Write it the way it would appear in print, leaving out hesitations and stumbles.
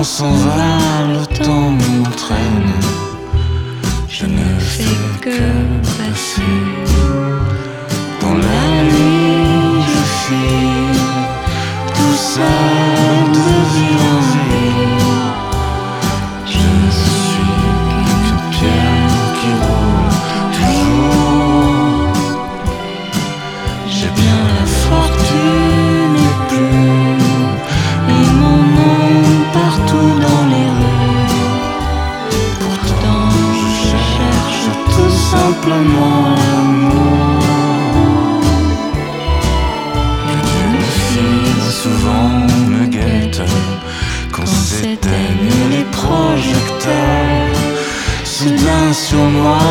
s'en va, le temps m'entraîne. Je ne fais que passer. Dans la nuit, je file, tout ça de ville en ville. Je ne suis qu'une pierre qui roule toujours. J'ai bien la fortune et plus, et mon nom partout dans les rues. Pourtant je cherche tout simplement l'amour. Que Dieu me file souvent me guette quand s'éteignent les projecteurs. Soudain sur moi